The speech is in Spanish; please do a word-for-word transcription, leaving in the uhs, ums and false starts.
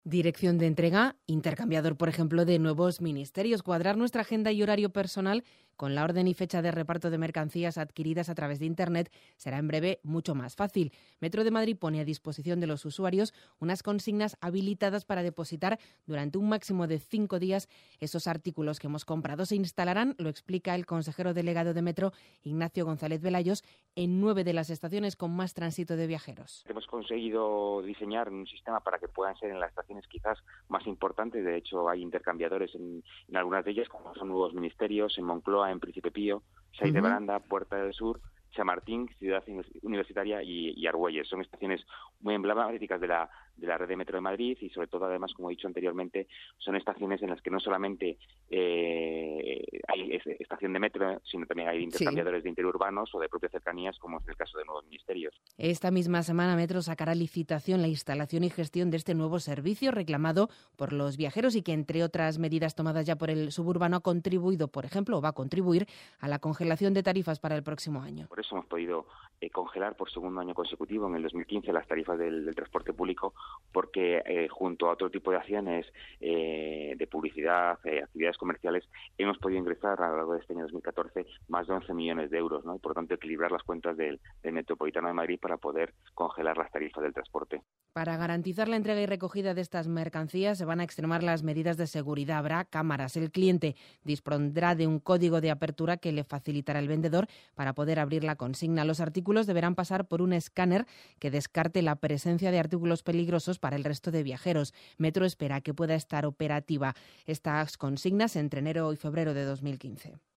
Dirección de entrega, intercambiador, por ejemplo, de nuevos ministerios, cuadrar nuestra agenda y horario personal con la orden y fecha de reparto de mercancías adquiridas a través de Internet será en breve mucho más fácil. Metro de Madrid pone a disposición de los usuarios unas consignas habilitadas para depositar durante un máximo de cinco días esos artículos que hemos comprado. Se instalarán, lo explica el consejero delegado de Metro, Ignacio González Velayos, en nueve de las estaciones con más tránsito de viajeros. Hemos conseguido diseñar un sistema para que puedan ser en las estaciones quizás más importantes. De hecho, hay intercambiadores en, en algunas de ellas, como son nuevos ministerios, en Moncloa, en Príncipe Pío, Saiz de Uh-huh. Baranda, Puerta del Sur, Chamartín, Ciudad Universitaria y, y Argüelles. Son estaciones muy emblemáticas de la, de la red de Metro de Madrid y, sobre todo, además, como he dicho anteriormente, son estaciones en las que no solamente eh, hay estación de metro, sino también hay intercambiadores sí. de interurbanos o de propias cercanías, como es el caso de nuevos ministerios. Esta misma semana Metro sacará licitación la instalación y gestión de este nuevo servicio reclamado por los viajeros y que, entre otras medidas tomadas ya por el suburbano, ha contribuido, por ejemplo, o va a contribuir a la congelación de tarifas para el próximo año. Por eso hemos podido eh, congelar por segundo año consecutivo en el dos mil quince las tarifas del, del transporte público, porque eh, junto a otro tipo de acciones eh, de publicidad, eh, actividades comerciales, hemos podido ingresar a lo largo de este año dos mil catorce más de once millones de euros, ¿no? Y por lo tanto equilibrar las cuentas del, del Metropolitano de Madrid para poder congelar las tarifas del transporte. Para garantizar la entrega y recogida de estas mercancías se van a extremar las medidas de seguridad. Habrá cámaras. El cliente dispondrá de un código de apertura que le facilitará el vendedor para poder abrir la consigna. Los artículos deberán pasar por un escáner que descarte la presencia de artículos peligrosos para el resto de viajeros. Metro espera que pueda estar operativa estas consignas entre enero y febrero de dos mil quince.